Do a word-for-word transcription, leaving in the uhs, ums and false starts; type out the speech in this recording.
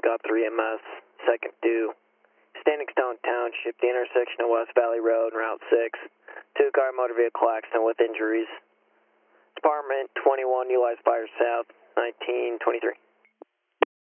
Stop three M S, second due. Standing Stone Township, the intersection of West Valley Road and Route six. Two-car motor vehicle accident with injuries. Department twenty-one, utilize fire south, nineteen twenty-three.